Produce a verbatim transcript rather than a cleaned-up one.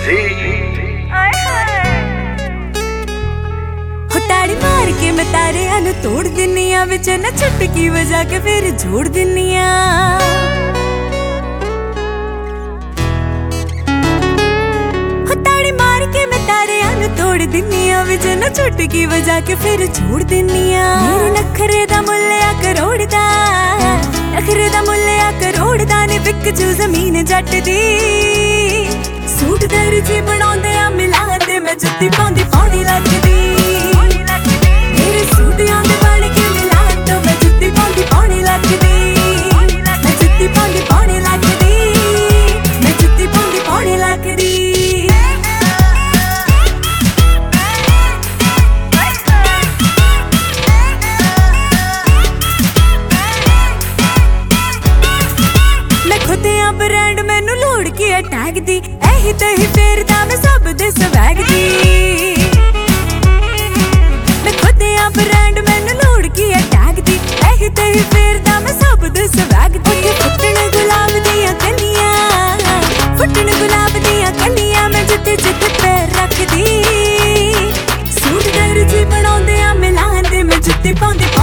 ताड़ी मार के मैं तारियां नू तोड़ दिन्नी आ, विच ना चुटकी वजा के फिर जोड़ दिन्नी आ। ताड़ी मार के मैं तारियां नू तोड़ दिन्नी आ, विच ना चुटकी वजा के फिर जोड़ दिन्नी आ। मेरे नखरे दा मुल्ल आ करोड़ दा, नखरे दा मुल्ल आ करोड़ दा ने विक जू जमीन जट दी। सूट दर्जी बनाउंदे आ मिला ते मैं जुत्ती पाउंदी पौनी लगदी। मेरे सूटियां दे बन के मिला तो मैं जुत्ती पाउंदी पौनी लगदी। मैं जुत्ती पाउंदी पौनी लगदी, मैं जुत्ती पाउंदी पौनी लगदी। मैं खुद आ ब्रांड मैनू लोड़ के अटैक दी, एही तेही फेरदा मैं सब दे स्वैग दी। मैं खुद आ ब्रांड मैनू लोड़ के अटैक दी, एही तेही फेरदा मैं सब दे स्वैग दी। फुटण गुलाब दियां कलियां, फुटण गुलाब दियां कलियां मैं जिते जिते पैर रखदी। सूट दर्जी बनाउंदे आ मिलांदे मैं जुत्ती पाउंदी